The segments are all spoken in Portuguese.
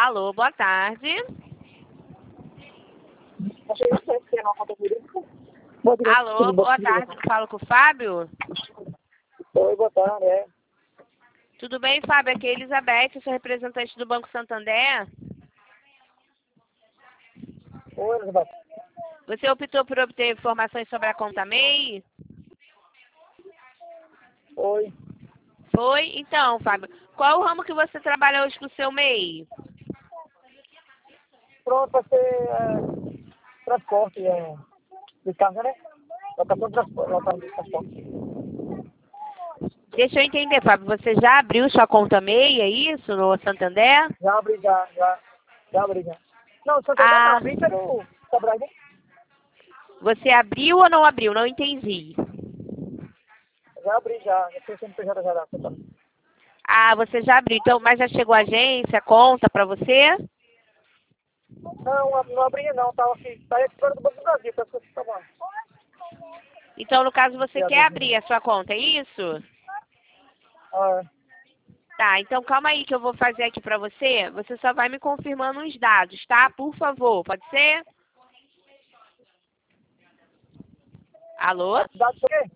Alô, boa tarde. Alô, boa tarde. Falo com o Fábio? Oi, boa tarde, Tudo bem, Fábio? Aqui é Elizabeth, sou representante do Banco Santander. Oi, Elizabeth. Você optou por obter informações sobre a conta MEI? Oi. Foi? Então, Fábio, qual o ramo que você trabalha hoje com o seu MEI? Pronto, vai ser transporte de carga, né? Locação de transporte. Deixa eu entender, Fábio, você já abriu sua conta MEI, é isso, no Santander? Já abri, já abri, já. Não, Santander não, abri pelo Sebrae, né? Você abriu ou não abriu? Não entendi. Já abri, já tenho CNPJ já, Santander. Ah, você já abriu, então, mas já chegou a agência, conta pra você? Não abri não, tava aqui, tá aí esperando do Banco do Brasil, pra você tomar. Então, no caso, você quer abrir a sua conta, é isso? Tá, então calma aí que eu vou fazer aqui pra você. Você só vai me confirmando os dados, tá? Por favor, pode ser? Alô? Dados o quê?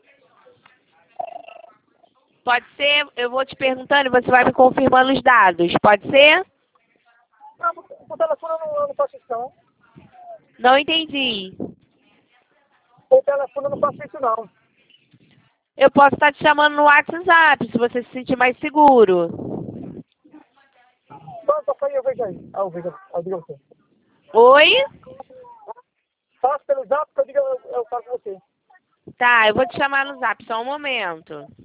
Pode ser? Eu vou te perguntando e você vai me confirmando os dados, pode ser? Não, por telefone eu não faço isso não. Não entendi. Por telefone eu não faço isso não. Eu posso estar te chamando no WhatsApp, se você se sentir mais seguro. Pronto, aí eu vejo aí. Eu digo a você. Oi? Faço pelo zap que eu digo, eu faço com você. Tá, eu vou te chamar no Zap, só um momento.